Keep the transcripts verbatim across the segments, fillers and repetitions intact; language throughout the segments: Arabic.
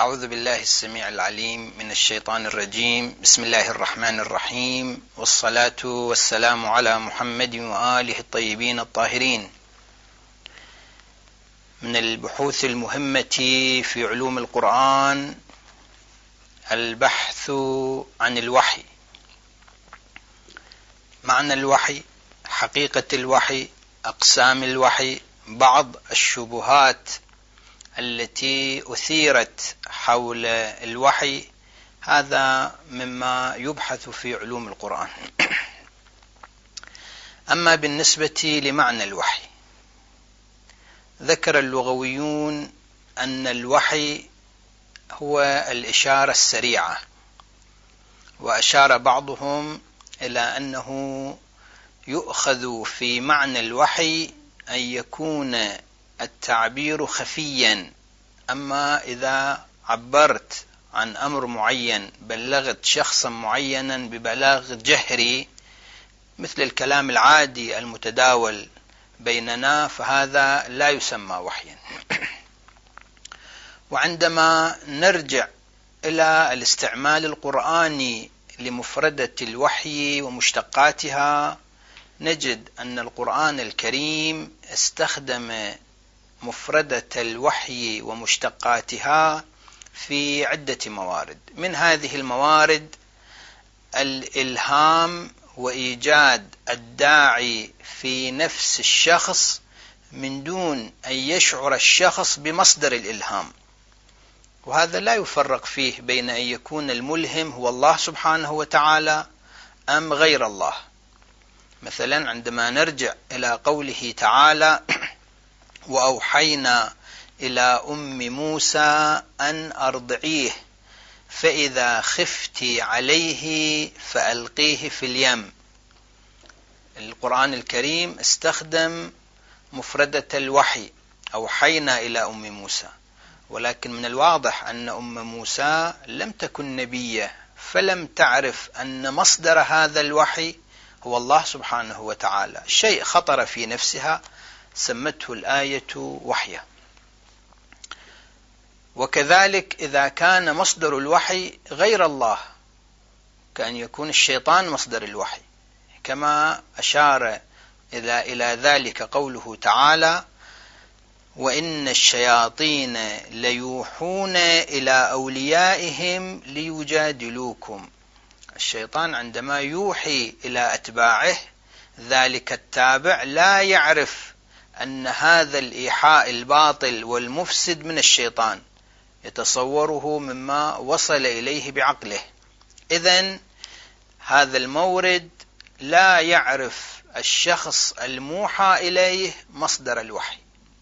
أعوذ بالله السميع العليم من الشيطان الرجيم. بسم الله الرحمن الرحيم، والصلاة والسلام على محمد وآله الطيبين الطاهرين. من البحوث المهمة في علوم القرآن البحث عن الوحي، معنى الوحي، حقيقة الوحي، أقسام الوحي، بعض الشبهات التي أثيرت حول الوحي. هذا مما يبحث في علوم القرآن. أما بالنسبة لمعنى الوحي، ذكر اللغويون أن الوحي هو الإشارة السريعة، وأشار بعضهم إلى أنه يؤخذ في معنى الوحي أن يكون التعبير خفيا. أما إذا عبرت عن أمر معين، بلغت شخصا معينا ببلاغ جهري مثل الكلام العادي المتداول بيننا، فهذا لا يسمى وحيا. وعندما نرجع إلى الاستعمال القرآني لمفردة الوحي ومشتقاتها، نجد أن القرآن الكريم استخدم مفردة الوحي ومشتقاتها في عدة موارد. من هذه الموارد الإلهام وإيجاد الداعي في نفس الشخص من دون أن يشعر الشخص بمصدر الإلهام، وهذا لا يفرق فيه بين أن يكون الملهم هو الله سبحانه وتعالى أم غير الله. مثلا عندما نرجع إلى قوله تعالى: وأوحينا إلى أم موسى أن أرضعيه فإذا خفت عليه فألقيه في اليم. القرآن الكريم استخدم مفردة الوحي، أوحينا إلى أم موسى، ولكن من الواضح أن أم موسى لم تكن نبية، فلم تعرف أن مصدر هذا الوحي هو الله سبحانه وتعالى. شيء خطر في نفسها سمته الآية وحيا. وكذلك إذا كان مصدر الوحي غير الله، كأن يكون الشيطان مصدر الوحي، كما أشار إلى إلى ذلك قوله تعالى: وإن الشياطين ليوحون إلى أوليائهم ليجادلوكم. الشيطان عندما يوحي إلى أتباعه، ذلك التابع لا يعرف أن هذا الإيحاء الباطل والمفسد من الشيطان، يتصوره مما وصل إليه بعقله. إذن هذا المورد لا يعرف الشخص الموحى إليه مصدر الوحي.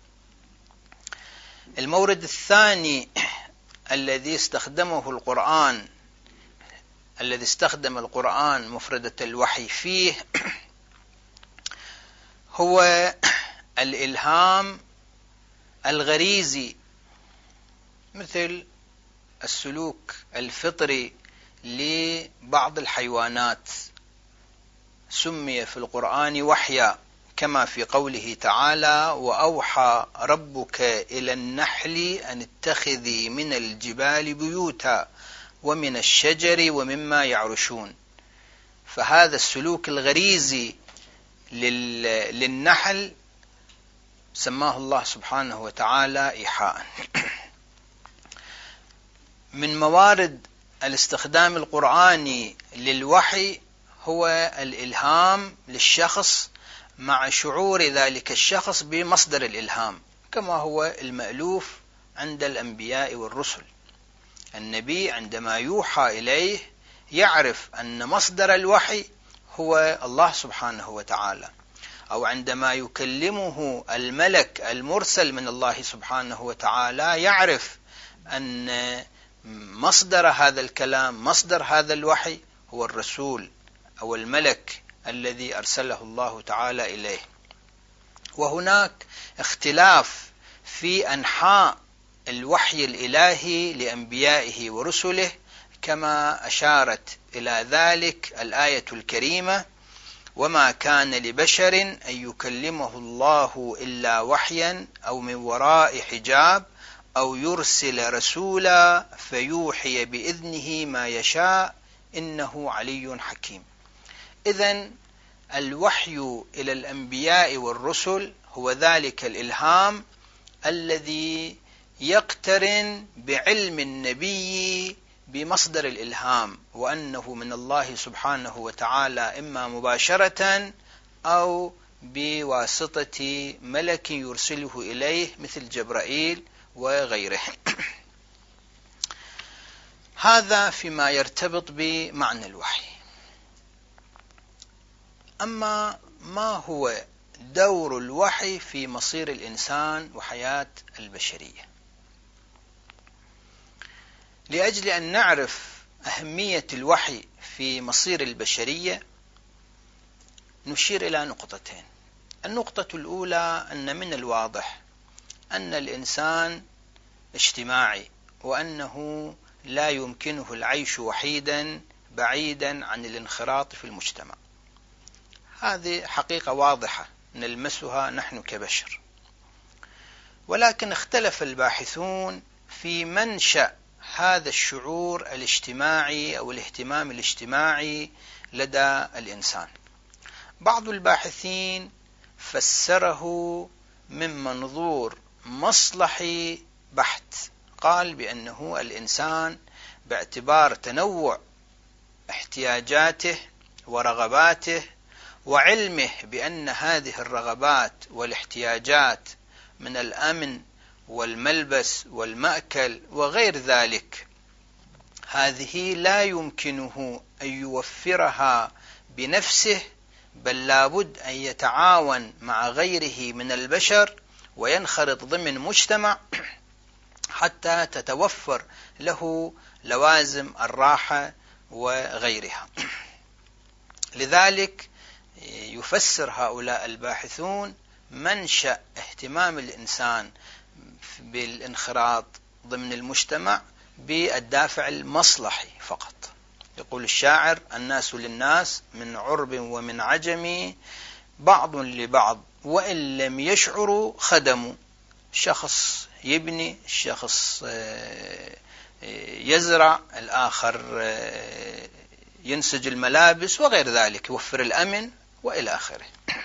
المورد الثاني الذي استخدمه القرآن الذي استخدم القرآن مفردة الوحي فيه هو الإلهام الغريزي، مثل السلوك الفطري لبعض الحيوانات، سمي في القرآن وحيا، كما في قوله تعالى: وأوحى ربك إلى النحل أن اتخذي من الجبال بيوتا ومن الشجر ومما يعرشون. فهذا السلوك الغريزي للنحل سماه الله سبحانه وتعالى إيحاء. من موارد الاستخدام القرآني للوحي هو الإلهام للشخص مع شعور ذلك الشخص بمصدر الإلهام، كما هو المألوف عند الأنبياء والرسل. النبي عندما يوحى إليه يعرف أن مصدر الوحي هو الله سبحانه وتعالى، أو عندما يكلمه الملك المرسل من الله سبحانه وتعالى يعرف أن مصدر هذا الكلام، مصدر هذا الوحي هو الرسول أو الملك الذي أرسله الله تعالى إليه. وهناك اختلاف في أنحاء الوحي الإلهي لأنبيائه ورسله، كما أشارت إلى ذلك الآية الكريمة: وما كان لبشر أن يكلمه الله إلا وحيا أو من وراء حجاب أو يرسل رسولا فيوحي بإذنه ما يشاء إنه علي حكيم. إذن الوحي إلى الأنبياء والرسل هو ذلك الإلهام الذي يقترن بعلم النبي بمصدر الإلهام، وأنه من الله سبحانه وتعالى إما مباشرة أو بواسطة ملك يرسله إليه مثل جبرائيل وغيره. هذا فيما يرتبط بمعنى الوحي. أما ما هو دور الوحي في مصير الإنسان وحياة البشرية؟ لأجل أن نعرف أهمية الوحي في مصير البشرية نشير إلى نقطتين. النقطة الأولى أن من الواضح أن الإنسان اجتماعي، وأنه لا يمكنه العيش وحيدا بعيدا عن الانخراط في المجتمع. هذه حقيقة واضحة نلمسها نحن كبشر، ولكن اختلف الباحثون في منشأ هذا الشعور الاجتماعي أو الاهتمام الاجتماعي لدى الإنسان. بعض الباحثين فسره من منظور مصلحي بحت، قال بأنه الإنسان باعتبار تنوع احتياجاته ورغباته وعلمه بأن هذه الرغبات والاحتياجات من الأمن والملبس والمأكل وغير ذلك، هذه لا يمكنه أن يوفرها بنفسه، بل لابد أن يتعاون مع غيره من البشر وينخرط ضمن مجتمع حتى تتوفر له لوازم الراحة وغيرها. لذلك يفسر هؤلاء الباحثون منشأ اهتمام الإنسان بالانخراط ضمن المجتمع بالدافع المصلحي فقط. يقول الشاعر: الناس للناس من عرب ومن عجم بعض لبعض وإن لم يشعروا خدموا. الشخص يبني، الشخص يزرع، الآخر ينسج الملابس وغير ذلك، يوفر الأمن وإلى آخره.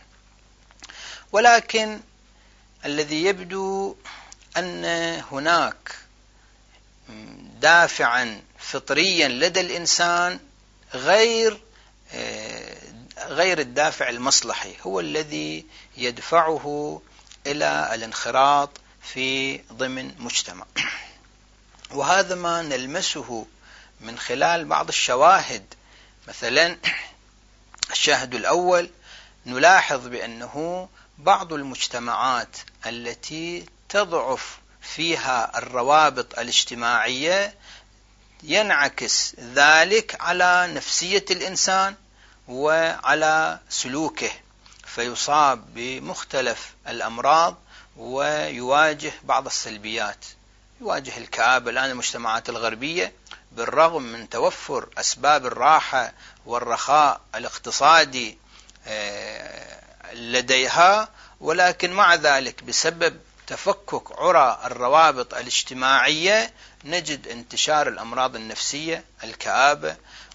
ولكن الذي يبدو أن هناك دافعا فطريا لدى الإنسان غير غير الدافع المصلحي هو الذي يدفعه إلى الانخراط في ضمن مجتمع. وهذا ما نلمسه من خلال بعض الشواهد. مثلا الشاهد الأول، نلاحظ بأنه بعض المجتمعات التي تضعف فيها الروابط الاجتماعية ينعكس ذلك على نفسية الإنسان وعلى سلوكه، فيصاب بمختلف الأمراض ويواجه بعض السلبيات. يواجه الكآبة الآن المجتمعات الغربية بالرغم من توفر أسباب الراحة والرخاء الاقتصادي لديها، ولكن مع ذلك بسبب تفكك عرى الروابط الاجتماعية نجد انتشار الأمراض النفسية، الكآبة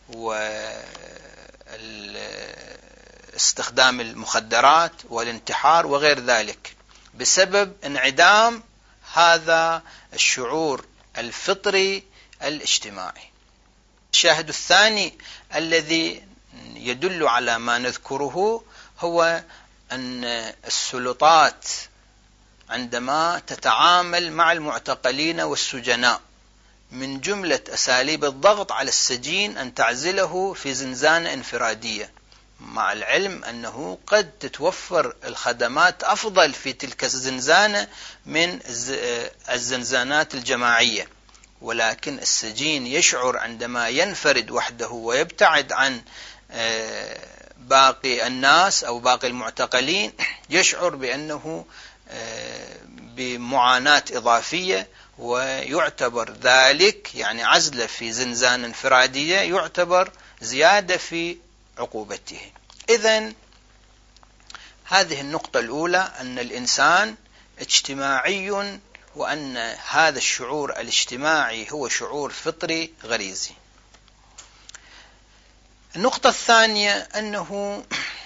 واستخدام المخدرات والانتحار وغير ذلك، بسبب انعدام هذا الشعور الفطري الاجتماعي. الشاهد الثاني الذي يدل على ما نذكره هو أن السلطات عندما تتعامل مع المعتقلين والسجناء من جملة أساليب الضغط على السجين أن تعزله في زنزانة انفرادية، مع العلم أنه قد تتوفر الخدمات أفضل في تلك الزنزانة من الزنزانات الجماعية، ولكن السجين يشعر عندما ينفرد وحده ويبتعد عن باقي الناس أو باقي المعتقلين يشعر بأنه بمعاناة إضافية، ويعتبر ذلك يعني عزله في زنزانة انفرادية يعتبر زيادة في عقوبته. إذن هذه النقطة الأولى، أن الإنسان اجتماعي وأن هذا الشعور الاجتماعي هو شعور فطري غريزي. النقطة الثانية أنه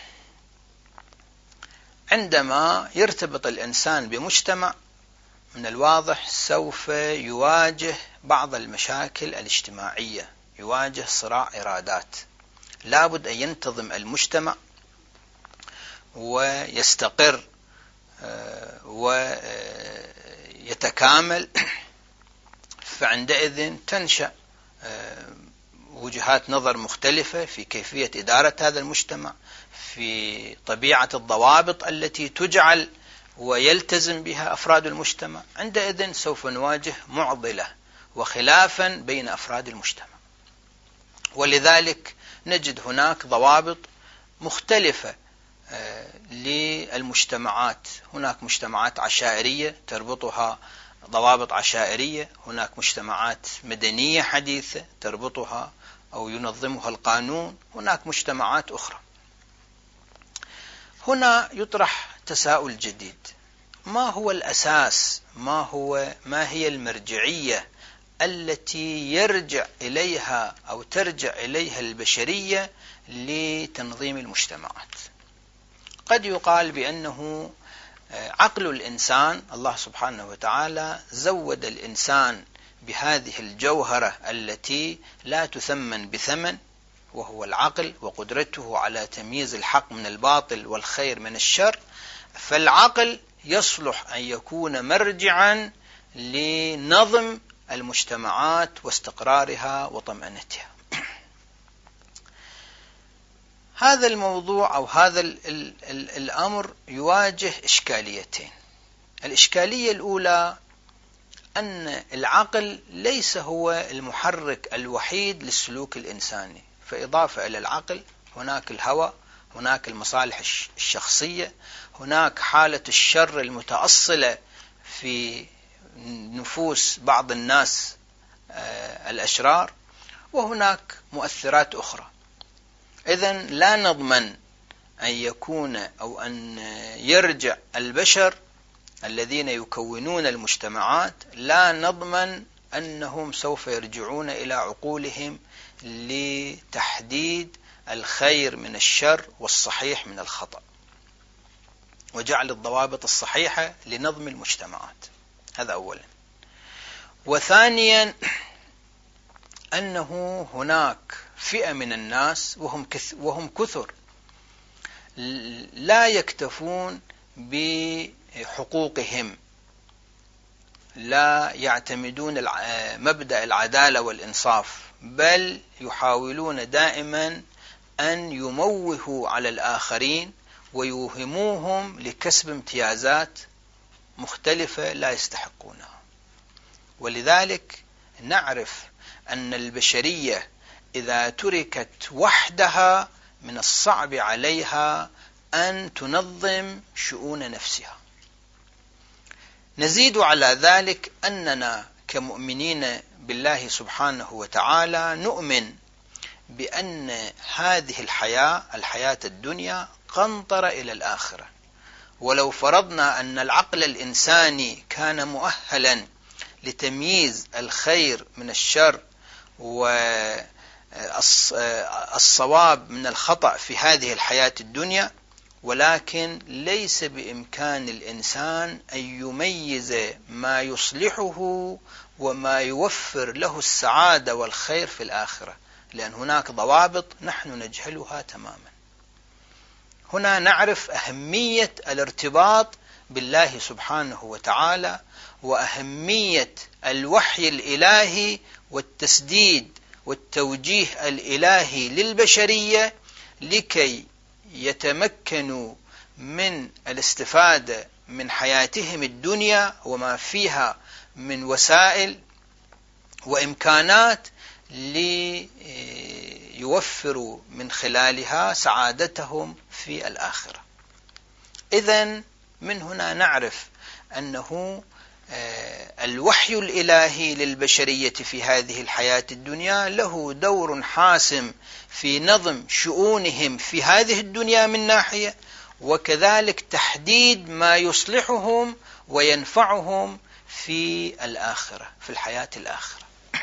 عندما يرتبط الإنسان بمجتمع من الواضح سوف يواجه بعض المشاكل الاجتماعية، يواجه صراع إرادات، لابد أن ينتظم المجتمع ويستقر ويتكامل، فعندئذ تنشأ وجهات نظر مختلفة في كيفية إدارة هذا المجتمع، في طبيعة الضوابط التي تجعل ويلتزم بها أفراد المجتمع. عندئذ سوف نواجه معضلة وخلافا بين أفراد المجتمع، ولذلك نجد هناك ضوابط مختلفة للمجتمعات. هناك مجتمعات عشائرية تربطها ضوابط عشائرية، هناك مجتمعات مدنية حديثة تربطها أو ينظمها القانون، هناك مجتمعات أخرى. هنا يطرح تساؤل جديد: ما هو الأساس، ما هو ما هي المرجعية التي يرجع إليها أو ترجع إليها البشرية لتنظيم المجتمعات؟ قد يقال بأنه عقل الإنسان، الله سبحانه وتعالى زود الإنسان بهذه الجوهرة التي لا تثمن بثمن، وهو العقل وقدرته على تمييز الحق من الباطل والخير من الشر. فالعقل يصلح أن يكون مرجعا لنظم المجتمعات واستقرارها وطمأنتها. هذا الموضوع أو هذا ال ال ال الأمر يواجه إشكاليتين. الإشكالية الأولى أن العقل ليس هو المحرك الوحيد للسلوك الإنساني، فإضافة إلى العقل هناك الهوى، هناك المصالح الشخصية، هناك حالة الشر المتأصلة في نفوس بعض الناس الأشرار، وهناك مؤثرات أخرى. إذن لا نضمن أن يكون أو أن يرجع البشر الذين يكونون المجتمعات، لا نضمن أنهم سوف يرجعون إلى عقولهم لتحديد الخير من الشر والصحيح من الخطأ، وجعل الضوابط الصحيحة لنظم المجتمعات. هذا أولا. وثانيا أنه هناك فئة من الناس وهم وهم كثر لا يكتفون بحقوقهم، لا يعتمدون مبدأ العدالة والإنصاف، بل يحاولون دائما أن يموهوا على الآخرين ويوهموهم لكسب امتيازات مختلفة لا يستحقونها. ولذلك نعرف أن البشرية إذا تركت وحدها من الصعب عليها أن تنظم شؤون نفسها. نزيد على ذلك أننا كمؤمنين بالله سبحانه وتعالى نؤمن بأن هذه الحياة الحياة الدنيا قنطرة إلى الآخرة. ولو فرضنا أن العقل الإنساني كان مؤهلا لتمييز الخير من الشر والصواب من الخطأ في هذه الحياة الدنيا، ولكن ليس بإمكان الإنسان أن يميز ما يصلحه وما يوفر له السعادة والخير في الآخرة، لأن هناك ضوابط نحن نجهلها تماما. هنا نعرف أهمية الارتباط بالله سبحانه وتعالى، وأهمية الوحي الإلهي والتسديد والتوجيه الإلهي للبشرية لكي يتمكنوا من الاستفادة من حياتهم الدنيا وما فيها من وسائل وإمكانات ليوفروا من خلالها سعادتهم في الآخرة. إذن من هنا نعرف أنه الوحي الإلهي للبشرية في هذه الحياة الدنيا له دور حاسم في نظم شؤونهم في هذه الدنيا من ناحية، وكذلك تحديد ما يصلحهم وينفعهم في الآخرة، في الحياة الآخرة.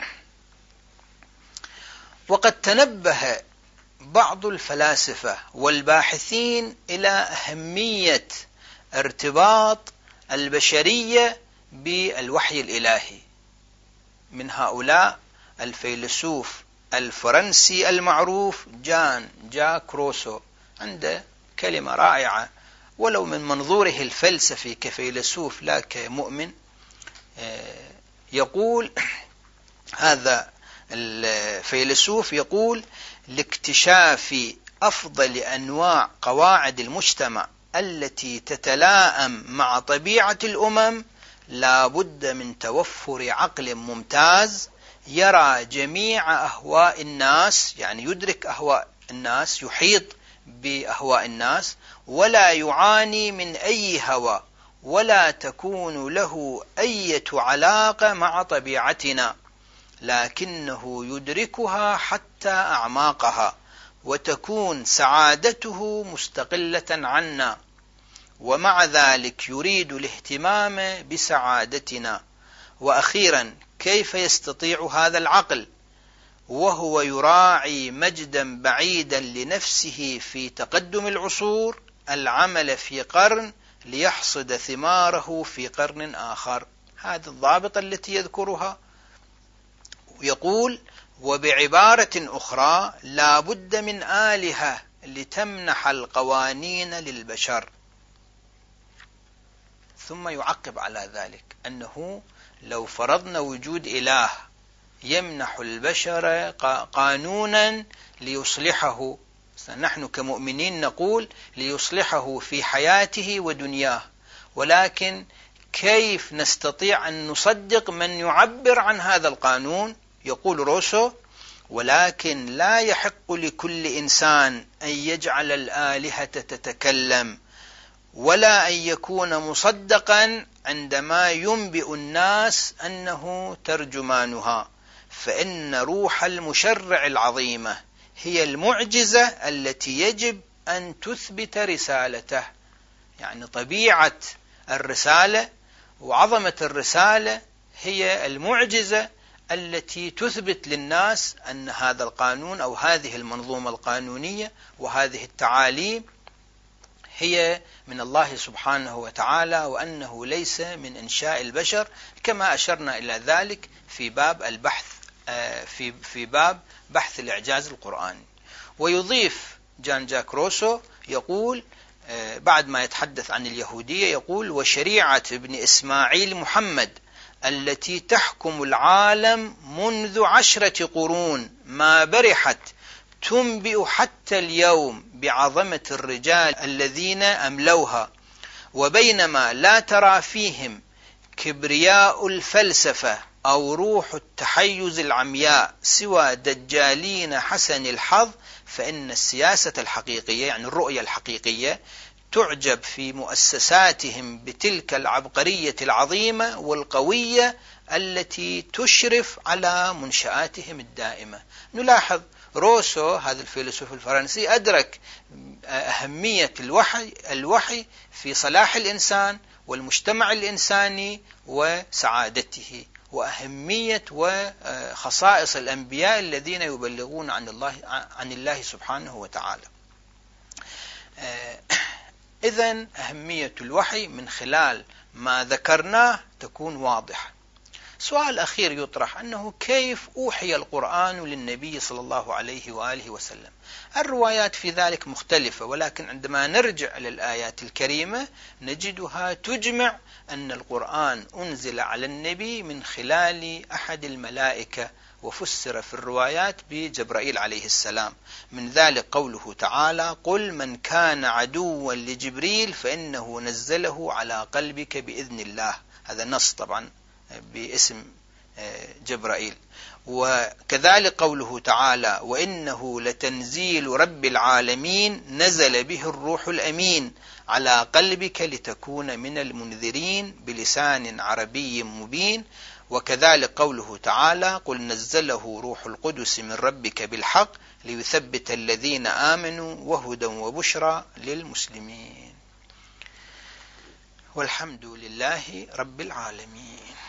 وقد تنبه بعض الفلاسفة والباحثين إلى أهمية ارتباط البشرية بالوحي الإلهي. من هؤلاء الفيلسوف الفرنسي المعروف جان جاك روسو، عنده كلمة رائعة ولو من منظوره الفلسفي كفيلسوف لا كمؤمن. يقول هذا الفيلسوف، يقول: لاكتشاف أفضل أنواع قواعد المجتمع التي تتلائم مع طبيعة الأمم لا بد من توفر عقل ممتاز يرى جميع أهواء الناس، يعني يدرك أهواء الناس، يحيط بأهواء الناس، ولا يعاني من أي هوى، ولا تكون له أي علاقة مع طبيعتنا، لكنه يدركها حتى أعماقها، وتكون سعادته مستقلة عنا، ومع ذلك يريد الاهتمام بسعادتنا. وأخيرا، كيف يستطيع هذا العقل وهو يراعي مجدا بعيدا لنفسه في تقدم العصور العمل في قرن ليحصد ثماره في قرن آخر؟ هذه الضابطة التي يذكرها. يقول: وبعبارة أخرى، لا بد من آلهة لتمنح القوانين للبشر. ثم يعقب على ذلك أنه لو فرضنا وجود إله يمنح البشر قانونا ليصلحه، نحن كمؤمنين نقول ليصلحه في حياته ودنياه، ولكن كيف نستطيع أن نصدق من يعبر عن هذا القانون؟ يقول روسو: ولكن لا يحق لكل إنسان أن يجعل الآلهة تتكلم، ولا أن يكون مصدقا عندما ينبئ الناس أنه ترجمانها، فإن روح المشرع العظيمة هي المعجزة التي يجب أن تثبت رسالته. يعني طبيعة الرسالة وعظمة الرسالة هي المعجزة التي تثبت للناس أن هذا القانون أو هذه المنظومة القانونية وهذه التعاليم هي من الله سبحانه وتعالى، وأنه ليس من إنشاء البشر، كما أشرنا إلى ذلك في باب البحث في في باب بحث الإعجاز القرآني. ويضيف جان جاك روسو، يقول بعد ما يتحدث عن اليهودية، يقول: وشريعة ابن إسماعيل محمد التي تحكم العالم منذ عشرة قرون ما برحت تنبئ حتى اليوم بعظمة الرجال الذين أملوها، وبينما لا ترى فيهم كبرياء الفلسفة أو روح التحيز العمياء سوى دجالين حسن الحظ، فإن السياسة الحقيقية، يعني الرؤية الحقيقية، تعجب في مؤسساتهم بتلك العبقرية العظيمة والقوية التي تشرف على منشآتهم الدائمة. نلاحظ روسو هذا الفيلسوف الفرنسي أدرك أهمية الوحي الوحي في صلاح الإنسان والمجتمع الإنساني وسعادته، وأهمية وخصائص الأنبياء الذين يبلغون عن الله عن الله سبحانه وتعالى. إذن أهمية الوحي من خلال ما ذكرناه تكون واضحة. سؤال أخير يطرح، أنه كيف أوحي القرآن للنبي صلى الله عليه وآله وسلم؟ الروايات في ذلك مختلفة، ولكن عندما نرجع للآيات الكريمة نجدها تجمع أن القرآن أنزل على النبي من خلال أحد الملائكة، وفسر في الروايات بجبرائيل عليه السلام. من ذلك قوله تعالى: قل من كان عدوا لجبريل فإنه نزله على قلبك بإذن الله. هذا نص طبعا باسم جبرائيل. وكذلك قوله تعالى: وإنه لتنزيل رب العالمين نزل به الروح الأمين على قلبك لتكون من المنذرين بلسان عربي مبين. وكذلك قوله تعالى: قل نزله روح القدس من ربك بالحق ليثبت الذين آمنوا وهدى وبشرى للمسلمين. والحمد لله رب العالمين.